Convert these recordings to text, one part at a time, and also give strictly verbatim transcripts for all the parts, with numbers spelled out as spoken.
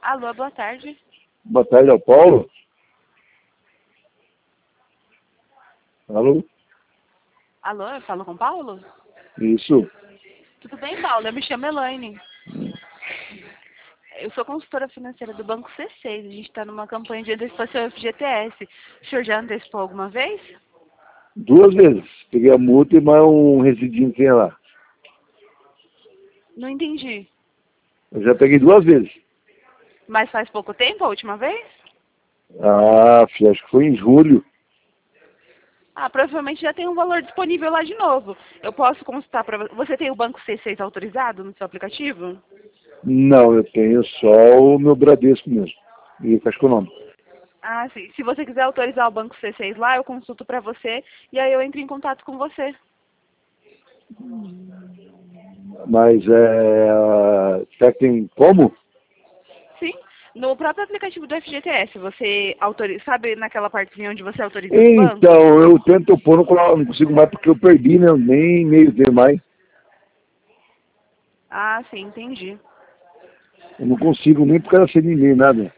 Alô, boa tarde. Boa tarde, é o Paulo? Alô? Alô, eu falo com o Paulo? Isso. Tudo bem, Paulo? Eu me chamo Elaine. Eu sou consultora financeira do Banco C seis. A gente está numa campanha de antecipação F G T S. O senhor já antecipou alguma vez? Duas vezes. Peguei a multa e mais um residinho que tinha lá. Não entendi. Eu já peguei duas vezes. Mas faz pouco tempo, a última vez? Ah, filho, acho que foi em julho. Ah, provavelmente já tem um valor disponível lá de novo. Eu posso consultar para você. Você tem o Banco C seis autorizado no seu aplicativo? Não, eu tenho só o meu Bradesco mesmo. E o Caixa Econômico. Ah, sim. Se você quiser autorizar o Banco C seis lá, eu consulto para você e aí eu entro em contato com você. Mas é... Será que tem como? Sim. No próprio aplicativo do F G T S, você autoriza, sabe naquela partezinha onde você autoriza os bancos? Então, eu tento pôr, não colo- não consigo mais porque eu perdi, né? Nem e-mail tem mais. Ah, sim, entendi. Eu não consigo nem por causa de e-mail, nada.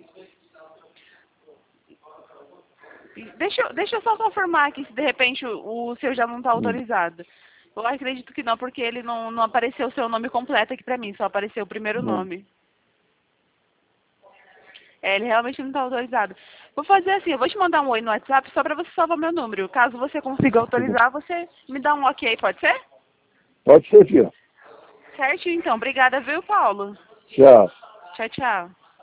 Deixa, eu- deixa eu só confirmar aqui se de repente o, o seu já não está Hum. autorizado. Eu acredito que não, porque ele não, não apareceu o seu nome completo aqui para mim, só apareceu o primeiro Não. nome. É, ele realmente não está autorizado. Vou fazer assim, eu vou te mandar um oi no WhatsApp só para você salvar meu número. Caso você consiga Tá bom. autorizar, você me dá um ok, pode ser? Pode ser, filho. Certo, então. Obrigada, viu, Paulo? Tchau. Tchau, tchau.